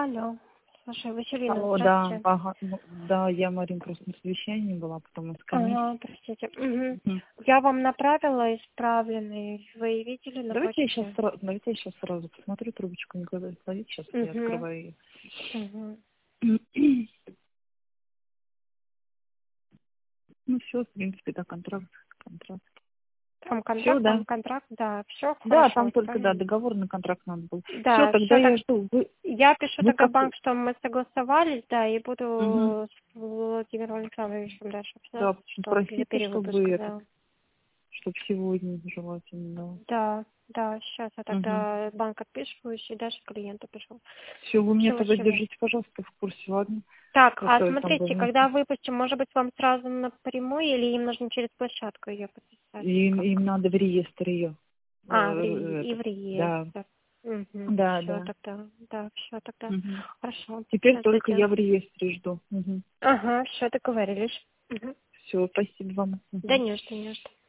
Алло. Слушай, Василина, Алло, да, здравствуйте. ага, да, я, Марин, просто на совещании была, потом из комиссии. Ага, простите. Угу. Мгм. Я вам направила исправленный. Вы видели на Давайте почте? я сейчас сразу посмотрю трубочку, никогда не словить, сейчас я Угу. открываю Угу. ее. Ну все, в принципе, да, контракт. Все, да. Там контракт, да, все Да, хорошо, там только, да, исправлено. договорный контракт надо был. Все, Да, тогда все так. я жду. Я пишу Вы тогда в как? банк, что мы согласовались, да, и Мгм. буду с Владимиром Александровичем дальше Да, общаться, что он для просите, перевыпуска, да. чтобы сегодня желательно, Да, сейчас я да. Угу. тогда банк отписываюсь и дальше клиенту пишу. Все, вы меня тогда Чего? держите, пожалуйста, в курсе, ладно? Так, а Как там смотрите, было. когда выпустим, может быть, вам сразу напрямую или им нужно через площадку ее подписать? Им, Как? им надо в реестр ее. И в Да, реестр. Угу. да, Все да. тогда. Да, все тогда. Мгм. Хорошо. Теперь Сейчас только я зайдем. в реестре жду. Ага, все, договорились. Угу. Все, спасибо вам. Да Мгм. не что, не что.